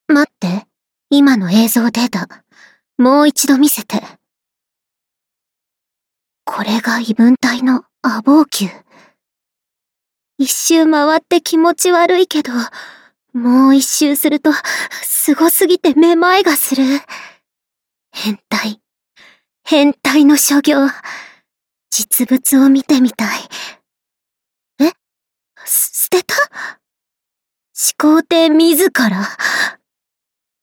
待って。今の映像データ、もう一度見せて。これが異分体のアボウキュー。一周回って気持ち悪いけど、もう一周すると、すごすぎてめまいがする。変態。変態の所業。実物を見てみたい。え？捨てた？始皇帝自ら。